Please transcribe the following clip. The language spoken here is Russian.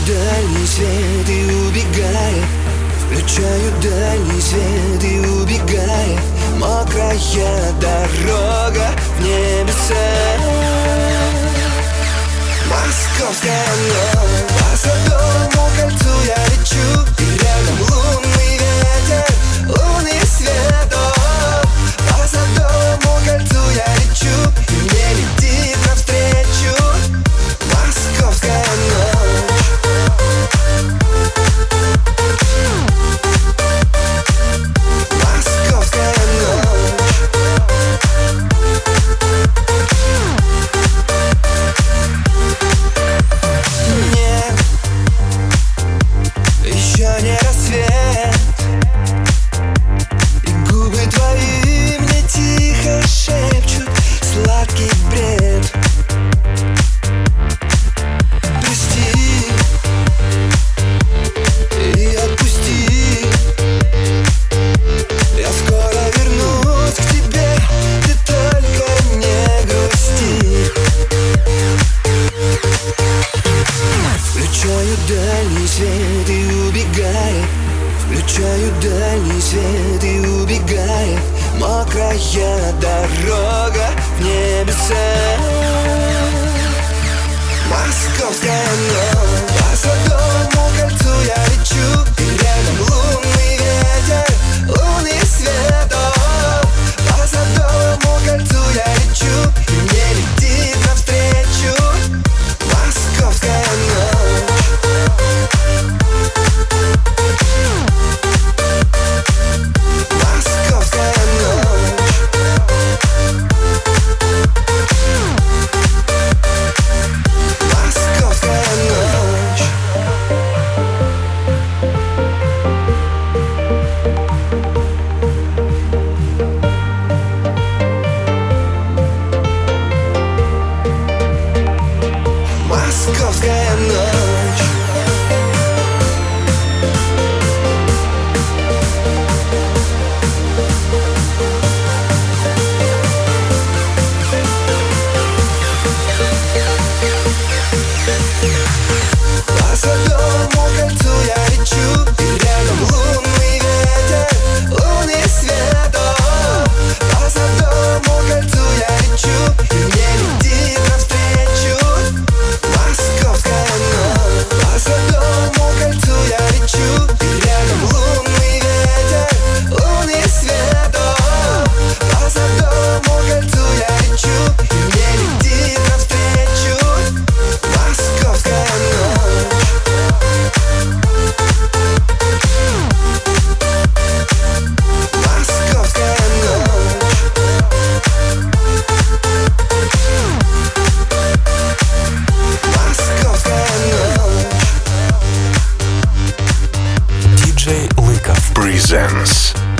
дальний свет и убегая, включаю дальний свет и убегая. Мокрая дорога в небеса. Московская ночь. По Садовому кольцу я лечу, и рядом лунный ветер, лунный свет. По Садовому кольцу я лечу, и мне летит навстречу московская ночь. Московская ночь. Нет, еще не рассвет, и губы твои мне тихо шепчут сладкий бред. Прости и отпусти, я скоро вернусь к тебе, ты только не грусти. Включаю дальний свет и убегая, включаю дальний свет и убегая. Мокрая дорога в небеса. Московская ночь. По Садовому кольцу я лечу, и рядом лунный ветер, лунный свет. По Садовому кольцу я лечу, и мне летит навстречу московская ночь. Московская ночь. Московская ночь. Московская ночь. По Садовому кольцу я лечу, и рядом лунный ветер, лунный свет. По Садовому кольцу я лечу, и мне летит навстречу московская ночь. По Садовому кольцу я лечу, и рядом лунный ветер, лунный свет. По Садовому кольцу я лечу, и мне летит навстречу московская ночь. Московская ночь. Московская ночь. DJ Lykov presents